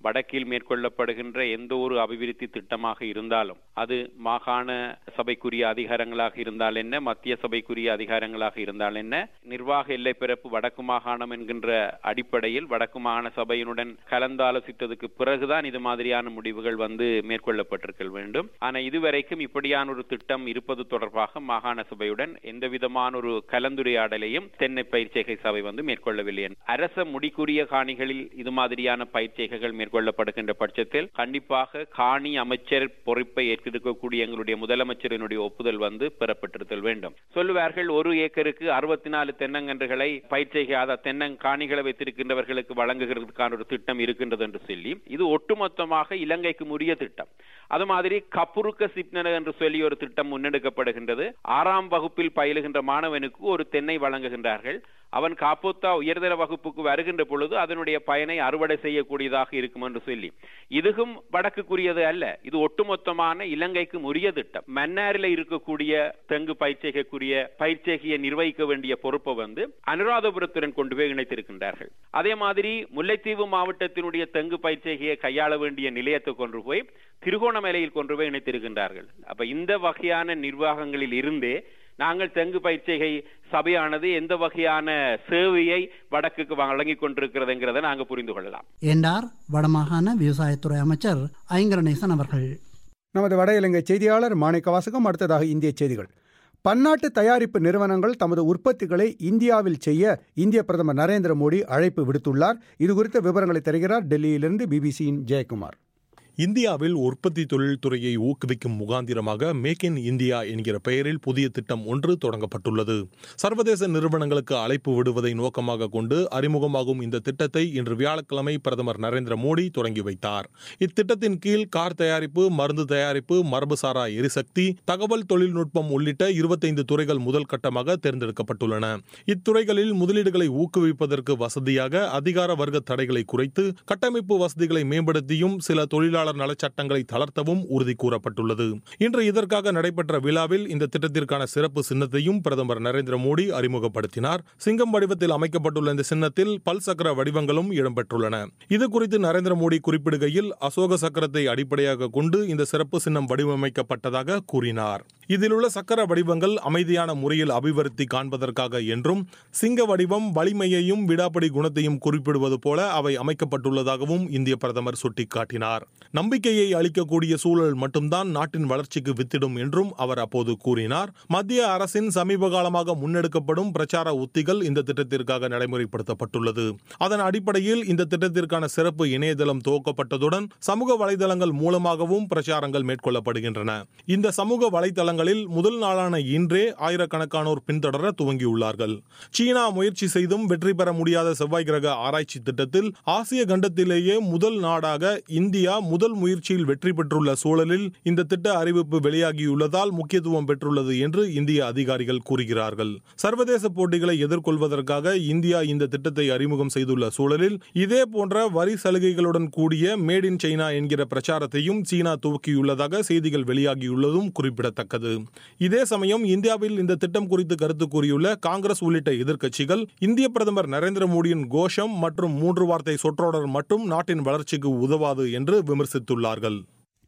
வடக்கில் மேற்கொள்ளப்படுகின்ற எந்த ஒரு அபிவிருத்தி திட்டமாக இருந்தாலும் அது மாகாண சபைக்குரிய அதிகாரங்களாக இருந்தால் என்ன, மத்திய சபைக்குரிய அதிகாரங்களாக இருந்தால் என்ன, நிர்வாக எல்லை பிறப்பு வடக்கு மாகாணம் என்கின்ற அடிப்படையில் வடக்கு மாகாண சபையினுடன் கலந்தாலோசித்ததுக்கு பிறகுதான் இது மாதிரியான முடிவுகள் வந்து மேற்கொள்ளப்பட்டிருக்க வேண்டும். ஆனால் இதுவரைக்கும் இப்படியான ஒரு திட்டம் இருப்பது தொடர்பாக மாகாண சபையுடன் எந்த விதமான ஒரு கலந்துரையாடலையும் தென்னை பயிர்ச்செய்கை சபை வந்து மேற்கொள்ளவில்லை. அரச முடிக்குரிய காணிகளில் இது மாதிரியான பயிர்ச்செய்கைகள் மேற்கொள்ளப்படுகின்ற பட்சத்தில் கண்டிப்பாக காணி அமைச்சர் பொறுப்பை ஏற்றிருக்கக்கூடிய எங்களுடைய முதலமைச்சரினுடைய ஒப்புதல் வந்து பெறப்பட்டிருத்தல் வேண்டும். சொல்லுவார்கள் ஒரு ஏக்கருக்கு அறுபத்தி நாலு தென்னங்கன்றுகளை பயிர்ச்செய்காத தென்னங் காணிகளை வைத்திருக்கின்றவர்களுக்கு வழங்குகிறதுக்கான ஒரு திட்டம் இருக்கின்றது என்று சொல்லி, இது ஒட்டுமொத்தமாக இலங்கைக்கு உரிய திட்டம். அது மாதிரி கப்புருக்க சிப்னர என்று சொல்லி ஒரு திட்டம் முன்னெடுக்கப்படுகின்றது. ஆறாம் வகுப்பில் பயிலுகின்ற மாணவனுக்கு ஒரு தென்னை வழங்குகின்றார்கள். அவன் காப்போத்தா உயர்தர வகுப்புக்கு வருகின்ற பொழுது அதனுடைய பயனை அறுவடை செய்யக்கூடியதாக இருக்கும் என்று சொல்லி, இதுவும் வடக்குக்குரியது அல்ல, இது ஒட்டுமொத்தமான இலங்கைக்கு உரிய திட்டம். மன்னாரில் இருக்கக்கூடிய தெங்கு பயிர்ச்செய்கைக்குரிய பயிர்ச்செய்கையை நிர்வகிக்க வேண்டிய பொறுப்பை வந்து அனுராதபுரத்துடன் கொண்டு போய் இணைத்திருக்கின்றார்கள். அதே மாதிரி முல்லைத்தீவு மாவட்டத்தினுடைய தெங்கு பயிர்ச்செய்கையை கையாள வேண்டிய நிலையத்தை கொண்டு போய் திருகோணமலையில் கொண்டு போய் இணைத்திருக்கின்றார்கள். அப்ப இந்த வகையான நிர்வாகங்களில் இருந்தே நாங்கள் தெங்கு பயிர்ச்செய்கை சபையானது எந்த வகையான சேவையை வடக்குக்கு வழங்கிக் கொண்டிருக்கிறதுங்கிறத நாங்கள் புரிந்து கொள்ளலாம் என்றார் வடமாகாண விவசாயத்துறை அமைச்சர் ஐங்கரநேசன் அவர்கள். நமது வட இலங்கை செய்தியாளர் மாணிக்க வாசகம். அடுத்ததாக இந்திய செய்திகள். பன்னாட்டு தயாரிப்பு நிறுவனங்கள் தமது உற்பத்திகளை இந்தியாவில் செய்ய இந்திய பிரதமர் நரேந்திர மோடி அழைப்பு விடுத்துள்ளார். இதுகுறித்த விவரங்களை தருகிறார் டெல்லியிலிருந்து பிபிசியின் ஜெயக்குமார். இந்தியாவில் உற்பத்தி தொழில்துறையை ஊக்குவிக்கும் முகாந்திரமாக மேக் இன் இந்தியா என்கிற பெயரில் புதிய திட்டம் ஒன்று தொடங்கப்பட்டுள்ளது. சர்வதேச நிறுவனங்களுக்கு அழைப்பு விடுவதை நோக்கமாக கொண்டு அறிமுகமாகும் இந்த திட்டத்தை இன்று வியாழக்கிழமை பிரதமர் நரேந்திர மோடி தொடங்கி வைத்தார். இத்திட்டத்தின் கீழ் கார் தயாரிப்பு, மருந்து தயாரிப்பு, மரபுசாரா எரிசக்தி, தகவல் தொழில்நுட்பம் உள்ளிட்ட இருபத்தைந்து துறைகள் முதல் கட்டமாக தேர்ந்தெடுக்கப்பட்டுள்ளன. இத்துறைகளில் முதலீடுகளை ஊக்குவிப்பதற்கு வசதியாக அதிகார வர்க்க தடைகளை குறைத்து கட்டமைப்பு வசதிகளை மேம்படுத்தியும் சில தொழிலாளர் நலச்சட்டங்களை தளர்த்தவும் உறுதி கூறப்பட்டுள்ளது. இன்று இதற்காக நடைபெற்ற விழாவில் இந்த திட்டத்திற்கான சிறப்பு சின்னத்தையும் பிரதமர் நரேந்திர மோடி அறிமுகப்படுத்தினார். சிங்கம் வடிவத்தில் அமைக்கப்பட்டுள்ள இந்த சின்னத்தில் பல் சக்கர வடிவங்களும் இடம்பெற்றுள்ளன. இது குறித்து நரேந்திர மோடி குறிப்பிடுகையில் அசோக சக்கரத்தை அடிப்படையாக கொண்டு இந்த சிறப்பு சின்னம் வடிவமைக்கப்பட்டதாக கூறினார். இதில் உள்ள சக்கர வடிவங்கள் அமைதியான முறையில் அபிவிருத்தி காண்பதற்காக என்றும் சிங்க வடிவம் வலிமையையும் விடாப்படி குணத்தையும் குறிப்பிடுவது போல அவை அமைக்கப்பட்டுள்ளதாகவும் இந்திய பிரதமர் சுட்டிக்காட்டினார். நம்பிக்கையை அளிக்கக்கூடிய சூழல் மட்டும்தான் நாட்டின் வளர்ச்சிக்கு வித்திடும் என்றும் அவர் அப்போது கூறினார். மத்திய அரசின் சமீப காலமாக முன்னெடுக்கப்படும் பிரச்சார உத்திகள் இந்த திட்டத்திற்காக நடைமுறைப்படுத்தப்பட்டுள்ளது. அதன் அடிப்படையில் இந்த திட்டத்திற்கான சிறப்பு இணையதளம் துவக்கப்பட்டதுடன் சமூக வலைதளங்கள் மூலமாகவும் பிரச்சாரங்கள் மேற்கொள்ளப்படுகின்றன. இந்த சமூக வலைதளங்களில் முதல் நாளான இன்றே ஆயிரக்கணக்கானோர் பின்தொடர துவங்கியுள்ளார்கள். சீனா முயற்சி செய்தும் வெற்றி பெற முடியாத செவ்வாய் கிரக ஆராய்ச்சி திட்டத்தில் ஆசிய கண்டத்திலேயே முதல் நாடாக இந்தியா முதல் முயற்சியில் வெற்றி பெற்றுள்ள சூழலில் இந்த திட்ட அறிவிப்பு வெளியாகியுள்ளதால் முக்கியத்துவம் பெற்றுள்ளது என்று இந்திய அதிகாரிகள் கூறுகிறார்கள். சர்வதேச போட்டிகளை எதிர்கொள்வதற்காக இந்தியா இந்த திட்டத்தை அறிமுகம் செய்துள்ள சூழலில் இதே போன்ற வரி சலுகைகளுடன் கூடிய மேட் இன் சைனா என்கிற பிரச்சாரத்தையும் சீனா துவக்கியுள்ளதாக செய்திகள் வெளியாகியுள்ளதும் குறிப்பிடத்தக்கது. இதே சமயம் இந்தியாவில் இந்த திட்டம் குறித்து கருத்து கூறியுள்ள காங்கிரஸ் உள்ளிட்ட எதிர்க்கட்சிகள் இந்திய பிரதமர் நரேந்திர மோடியின் கோஷம் மற்றும் மூன்று வார்த்தை சொற்றொடர் மட்டும் நாட்டின் வளர்ச்சிக்கு உதவாது என்று விமர்சித்துள்ளார்கள்.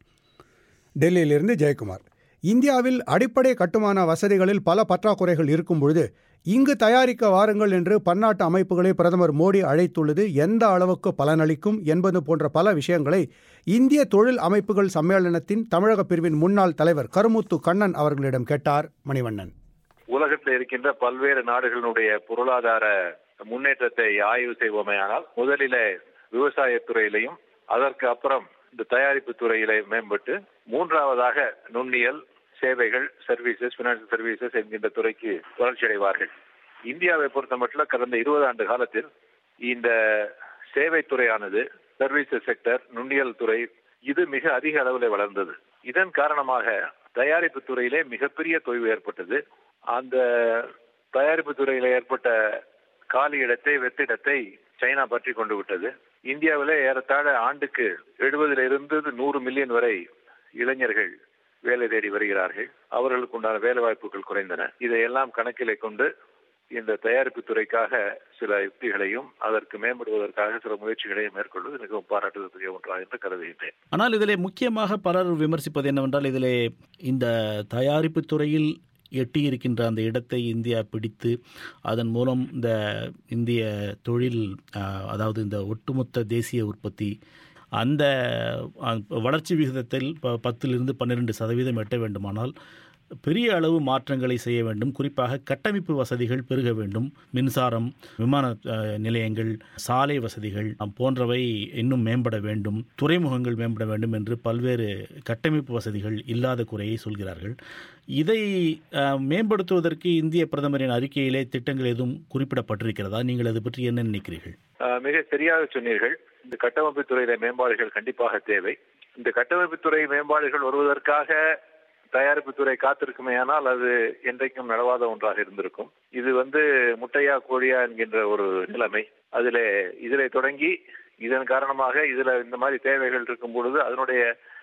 டெல்லியிலிருந்து ஜெயக்குமார். இந்தியாவில் அடிப்படை கட்டுமான வசதிகளில் பல பற்றாக்குறைகள் இருக்கும் பொழுது இங்கு தயாரிக்க வாருங்கள் என்று பன்னாட்டு அமைப்புகளை பிரதமர் மோடி அழைத்துள்ளது எந்த அளவுக்கு பலனளிக்கும் என்பது போன்ற பல விஷயங்களை இந்திய தொழில் அமைப்புகள் சம்மேளனத்தின் தமிழக பிரிவின் முன்னாள் தலைவர் கருமுத்து கண்ணன் அவர்களிடம் கேட்டார் மணிவண்ணன். உலகத்தில் இருக்கின்ற பல்வேறு நாடுகளுடைய பொருளாதார முன்னேற்றத்தை ஆய்வு செய்வோமேயானால் முதலிலே விவசாயத்துறையிலையும் அதற்கு அப்புறம் இந்த தயாரிப்பு துறையிலே மேம்பட்டு மூன்றாவதாக நுண்ணியல் சேவைகள் சர்வீசஸ் பினான்சியல் சர்வீசஸ் என்கின்ற துறைக்கு வளர்ச்சி அடைவார்கள். இந்தியாவை பொறுத்த மட்டும் கடந்த இருபது ஆண்டு காலத்தில் இந்த சேவை துறையானது சர்வீசஸ் செக்டர் நுண்ணியல் துறை இது மிக அதிக அளவில் வளர்ந்தது. இதன் காரணமாக தயாரிப்பு துறையிலே மிகப்பெரிய தொய்வு ஏற்பட்டது. அந்த தயாரிப்பு துறையில ஏற்பட்ட காலி இடத்தை வெற்றிடத்தை சைனா பற்றி கொண்டு விட்டது. இந்தியாவிலே ஏறத்தாழ ஆண்டுக்கு எழுபதுல இருந்து நூறு மில்லியன் வரை இளைஞர்கள் வேலை தேடி வருகிறார்கள். அவர்களுக்கு உண்டான வேலை வாய்ப்புகள் குறைந்தன. இதையெல்லாம் கணக்கிலே கொண்டு இந்த தயாரிப்பு துறைக்காக சில யுக்திகளையும் அதற்கு மேம்படுவதற்காக சில முயற்சிகளையும் மேற்கொள்வது மிகவும் பாராட்டுவதற்குரிய ஒன்றாக என்று கருதுகின்றேன். ஆனால் இதிலே முக்கியமாக பலர் விமர்சிப்பது என்னவென்றால், இதிலே இந்த தயாரிப்பு துறையில் எட்டியிருக்கின்ற அந்த இடத்தை இந்தியா பிடித்து அதன் மூலம் இந்த இந்திய தொழில், அதாவது இந்த ஒட்டுமொத்த தேசிய உற்பத்தி அந்த வளர்ச்சி விகிதத்தில் பத்திலிருந்து பன்னிரெண்டு சதவீதம் எட்ட வேண்டுமானால் பெரிய அளவு மாற்றங்களை செய்ய வேண்டும். குறிப்பாக கட்டமைப்பு வசதிகள் பெருக வேண்டும். மின்சாரம், விமான நிலையங்கள், சாலை வசதிகள் போன்றவை இன்னும் மேம்பட வேண்டும். துறைமுகங்கள் மேம்பட வேண்டும் என்று பல்வேறு கட்டமைப்பு வசதிகள் இல்லாத குறையை சொல்கிறார்கள். இதை மேம்படுத்துவதற்கு இந்திய பிரதமரின் அறிக்கையிலே திட்டங்கள் எதுவும் குறிப்பிடப்பட்டிருக்கிறதா? நீங்கள் அது பற்றி என்ன நினைக்கிறீர்கள்? மிக சரியாக சொன்னீர்கள். இந்த கட்டமைப்பு துறையில மேம்பாடுகள் கண்டிப்பாக தேவை. இந்த கட்டமைப்பு துறை மேம்பாடுகள் வருவதற்காக தயாரிப்பு துறை காத்திருக்குமேயானால் அது என்றைக்கும் நடவாத ஒன்றாக இருந்திருக்கும். இது வந்து முட்டையா கோழியா என்கின்ற ஒரு நிலைமை. அதிலே இதிலே தொடங்கி இதன் காரணமாக இதுல இந்த மாதிரி தேவைகள் இருக்கும் பொழுது அதனுடைய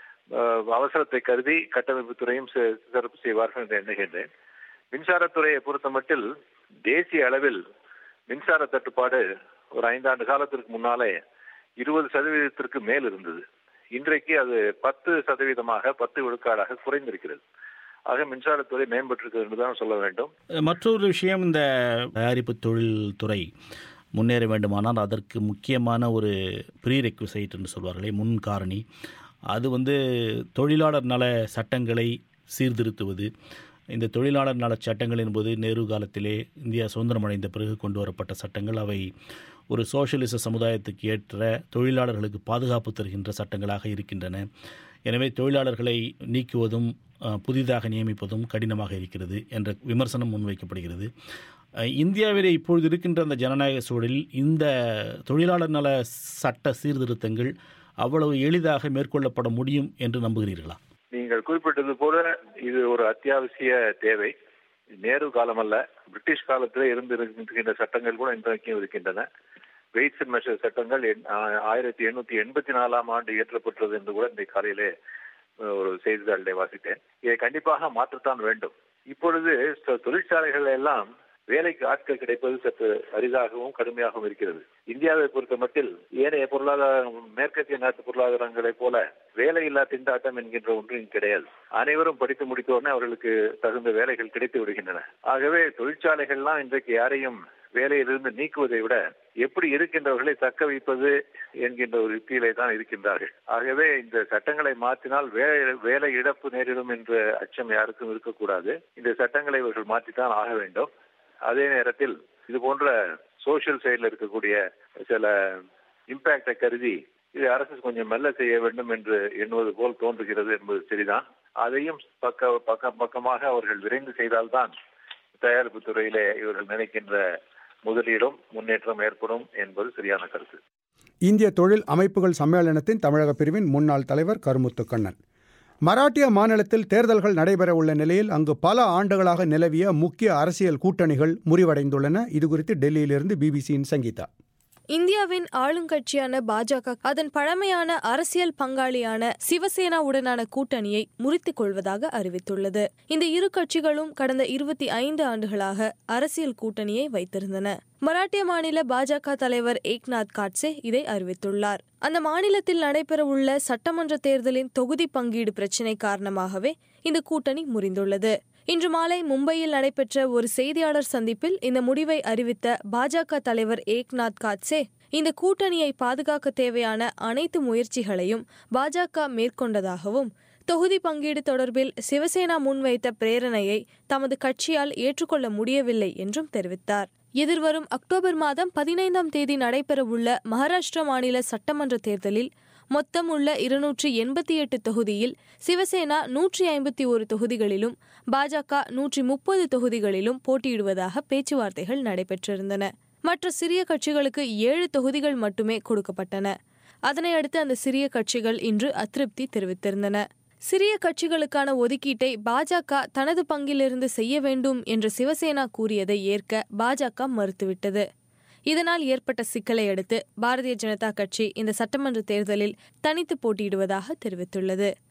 அவசரத்தை கருதி கட்டமைப்பு துறையும் சிறப்பு செய்வார்கள் என்று எண்ணுகின்றேன். மின்சாரத்துறையை பொறுத்த மட்டில் தேசிய அளவில் மின்சார தட்டுப்பாடு ஒரு ஐந்தாண்டு காலத்திற்கு முன்னாலே இருபது சதவீதத்திற்கு மேல் இருந்தது. இன்றைக்கு அது பத்து சதவீதமாக பத்து விழுக்காடாக குறைந்திருக்கிறது. ஆக மின்சாரத்துறை மேம்பட்டிருக்கிறது என்றுதான் சொல்ல வேண்டும். மற்றொரு விஷயம், இந்த தயாரிப்பு தொழில்துறை முன்னேற வேண்டுமானால் அதற்கு முக்கியமான ஒரு ப்ரீ ரெக்விசைட் என்று சொல்வார்களே, முன் காரணி, அது வந்து தொழிலாளர் நல சட்டங்களை சீர்திருத்துவது. இந்த தொழிலாளர் நல சட்டங்கள் என்பது நேரு காலத்திலே இந்தியா சுதந்திரம் அடைந்த பிறகு கொண்டு வரப்பட்ட சட்டங்கள். அவை ஒரு சோஷலிச சமுதாயத்துக்கு ஏற்ற தொழிலாளர்களுக்கு பாதுகாப்பு தருகின்ற சட்டங்களாக இருக்கின்றன. எனவே தொழிலாளர்களை நீக்குவதும் புதிதாக நியமிப்பதும் கடினமாக இருக்கிறது என்ற விமர்சனம் முன்வைக்கப்படுகிறது. இந்தியாவிலே இப்பொழுது இருக்கின்ற அந்த ஜனநாயக சூழலில் இந்த தொழிலாளர் நல சட்ட சீர்திருத்தங்கள் அவ்வளவு எளிதாக மேற்கொள்ளப்பட முடியும் என்று நம்புகிறீர்களா? நீங்கள் குறிப்பிட்டது போல இது ஒரு அத்தியாவசிய தேவை. நேரு காலம் அல்ல, பிரிட்டிஷ் காலத்திலே இருந்து இருக்கின்ற சட்டங்கள் கூட இன்றைக்கும் இருக்கின்றன. வெயிட்ஸ் அண்ட் மெஷர் சட்டங்கள் ஆயிரத்தி எண்ணூத்தி எண்பத்தி நாலாம் ஆண்டு இயற்றப்பட்டது என்று கூட இந்த காலையிலே ஒரு செய்தித்தாளிலே வாசித்தேன். இதை கண்டிப்பாக மாற்றத்தான் வேண்டும். இப்பொழுது தொழிற்சாலைகள் எல்லாம் வேலைக்கு ஆட்கள் கிடைப்பது சற்று அரிதாகவும் கடுமையாகவும் இருக்கிறது. இந்தியாவை பொறுத்த மட்டில் ஏனைய பொருளாதார மேற்கத்திய நாட்டு பொருளாதாரங்களைப் போல வேலையில்லா திண்டாட்டம் என்கின்ற ஒன்றும் கிடையாது. அனைவரும் படித்து முடித்த உடனே அவர்களுக்கு தகுந்த வேலைகள் கிடைத்து விடுகின்றன. ஆகவே தொழிற்சாலைகள்லாம் இன்றைக்கு யாரையும் வேலையிலிருந்து நீக்குவதை விட எப்படி இருக்கின்றவர்களை தக்க வைப்பது என்கின்ற ஒரு யுக்தியிலே தான் இருக்கின்றார்கள். ஆகவே இந்த சட்டங்களை மாற்றினால் வேலை வேலை இழப்பு நேரிடும் என்ற அச்சம் யாருக்கும் இருக்கக்கூடாது. இந்த சட்டங்களை இவர்கள் மாற்றித்தான் ஆக வேண்டும். அதே நேரத்தில் இது போன்ற சோசியல் சைடில் இருக்கக்கூடிய சில இம்பாக்டை கருதி இது அரசு கொஞ்சம் மெல்ல செய்ய வேண்டும் என்று எண்ணுவது போல் தோன்றுகிறது என்பது சரிதான். அதையும் பக்க பக்கம் பக்கமாக அவர்கள் விரைந்து செய்தால்தான் தயாரிப்பு துறையிலே இவர்கள் நினைக்கின்ற முதலீடும் முன்னேற்றம் ஏற்படும் என்பது சரியான கருத்து. இந்திய தொழில் அமைப்புகள் சம்மேளனத்தின் தமிழக பிரிவின் முன்னாள் தலைவர் கருமுத்து கண்ணன். மராட்டிய மாநிலத்தில் தேர்தல்கள் நடைபெற உள்ள நிலையில் அங்கு பல ஆண்டுகளாக நிலவிய முக்கிய அரசியல் கூட்டணிகள் முறிவடைந்துள்ளன. இதுகுறித்து டெல்லியிலிருந்து பிபிசியின் சங்கீதா. இந்தியாவின் ஆளுங்கட்சியான பாஜக அதன் பழமையான அரசியல் பங்காளியான சிவசேனாவுடனான கூட்டணியை முறித்துக் கொள்வதாக அறிவித்துள்ளது. இந்த இரு கட்சிகளும் கடந்த இருபத்தி ஐந்து ஆண்டுகளாக அரசியல் கூட்டணியை வைத்திருந்தன. மராட்டிய மாநில பாஜக தலைவர் ஏக்நாத் காட்சே இதை அறிவித்துள்ளார். அந்த மாநிலத்தில் நடைபெறவுள்ள சட்டமன்ற தேர்தலின் தொகுதி பங்கீடு பிரச்சினை காரணமாகவே இந்த கூட்டணி முறிந்துள்ளது. இன்று மாலை மும்பையில் நடைபெற்ற ஒரு செய்தியாளர் சந்திப்பில் இந்த முடிவை அறிவித்த பாஜக தலைவர் ஏக்நாத் காட்சே இந்த கூட்டணியை பாதுகாக்க தேவையான அனைத்து முயற்சிகளையும் பாஜக மேற்கொண்டதாகவும், தொகுதி பங்கீடு தொடர்பில் சிவசேனா முன்வைத்த பிரேரணையை தமது கட்சியால் ஏற்றுக்கொள்ள முடியவில்லை என்றும் தெரிவித்தார். எதிர்வரும் அக்டோபர் மாதம் பதினைந்தாம் தேதி நடைபெறவுள்ள மகாராஷ்டிரா மாநில சட்டமன்ற தேர்தலில் மொத்தம் உள்ள இருநூற்றி எண்பத்தி எட்டு தொகுதியில் சிவசேனா நூற்றி ஐம்பத்தி ஒரு தொகுதிகளிலும் பாஜக நூற்றி முப்பது தொகுதிகளிலும் போட்டியிடுவதாக பேச்சுவார்த்தைகள் நடைபெற்றிருந்தன. மற்ற சிறிய கட்சிகளுக்கு ஏழு தொகுதிகள் மட்டுமே கொடுக்கப்பட்டன. அதனையடுத்து அந்த சிறிய கட்சிகள் இன்று அதிருப்தி தெரிவித்திருந்தன. சிறிய கட்சிகளுக்கான ஒதுக்கீட்டை பாஜக தனது பங்கிலிருந்து செய்ய வேண்டும் என்று சிவசேனா கூறியதை ஏற்க பாஜக மறுத்துவிட்டது. இதனால் ஏற்பட்ட சிக்கலை அடுத்து பாரதிய ஜனதா கட்சி இந்த சட்டமன்ற தேர்தலில் தனித்து போட்டியிடுவதாக தெரிவித்துள்ளது.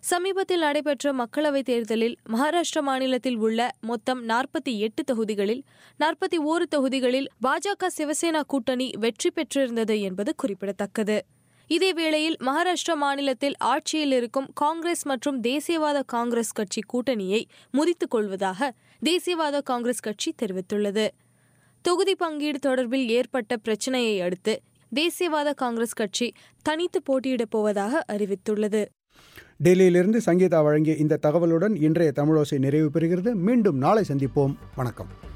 சமீபத்தில் நடைபெற்ற மக்களவைத் தேர்தலில் மகாராஷ்டிரா மாநிலத்தில் உள்ள மொத்தம் நாற்பத்தி எட்டு தொகுதிகளில் நாற்பத்தி ஓரு தொகுதிகளில் பாஜக சிவசேனா கூட்டணி வெற்றி பெற்றிருந்தது என்பது குறிப்பிடத்தக்கது. இதேவேளையில் மகாராஷ்டிரா மாநிலத்தில் ஆட்சியில் இருக்கும் காங்கிரஸ் மற்றும் தேசியவாத காங்கிரஸ் கட்சி கூட்டணியை முறித்துக் கொள்வதாக தேசியவாத காங்கிரஸ் கட்சி தெரிவித்துள்ளது. தொகுதி பங்கீடு தொடர்பில் ஏற்பட்ட பிரச்சினையை அடுத்து தேசியவாத காங்கிரஸ் கட்சி தனித்து போட்டியிடப் போவதாக அறிவித்துள்ளது. டெல்லியிலிருந்து சங்கீதா வழங்கிய இந்த தகவலுடன் இன்றைய தமிழோசை நிறைவு பெறுகிறது. மீண்டும் நாளை சந்திப்போம். வணக்கம்.